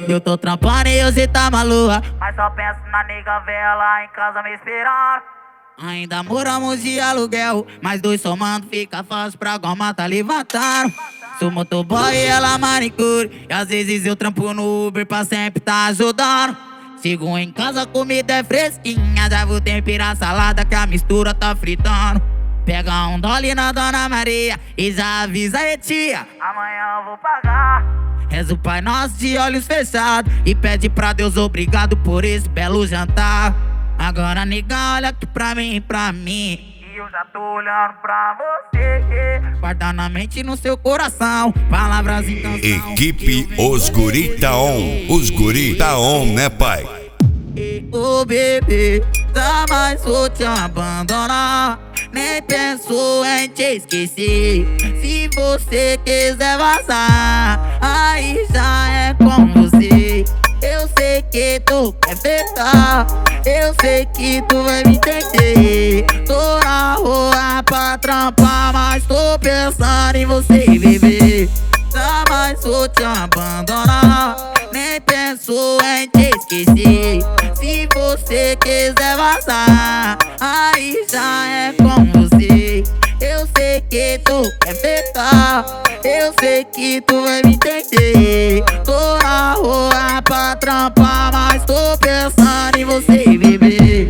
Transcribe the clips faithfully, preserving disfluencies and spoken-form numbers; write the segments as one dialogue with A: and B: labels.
A: Eu tô trampando e você tá maluca, mas só penso na nega vela em casa me esperando. Ainda moramos de aluguel, mas dois somando fica fácil pra goma tá levantando. Sou motoboy e ela manicure, e às vezes eu trampo no Uber pra sempre tá ajudando. Chego em casa, a comida é fresquinha, já vou temperar a salada que a mistura tá fritando. Pega um dolly na Dona Maria e já avisa aí, tia, amanhã eu vou pagar. Reza o Pai Nosso de olhos fechados e pede pra Deus obrigado por esse belo jantar. Agora nega, olha aqui pra mim, pra mim, e eu já tô olhando pra você. Guarda na mente e no seu coração palavras em canção.
B: Equipe Os Guri tá on. Os Guri tá on, né, pai?
A: Ô bebê, jamais vou te abandonar, nem penso em te esquecer. Se você quiser vazar, aí já é com você. Eu sei que tu quer pegar, eu sei que tu vai me entender. Tô na rua pra trampar, mas tô pensando em você, bebê. Jamais vou te abandonar, nem penso em te esquecer. Se você quiser vazar, aí já é com você. Eu sei que tu quer pegar, eu sei que tu vai me entender. Tô na rua pra trampar, mas tô pensando em você, bebê.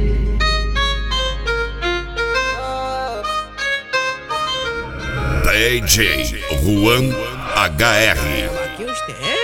B: D J Juan H R.
C: Aqui os terrenos.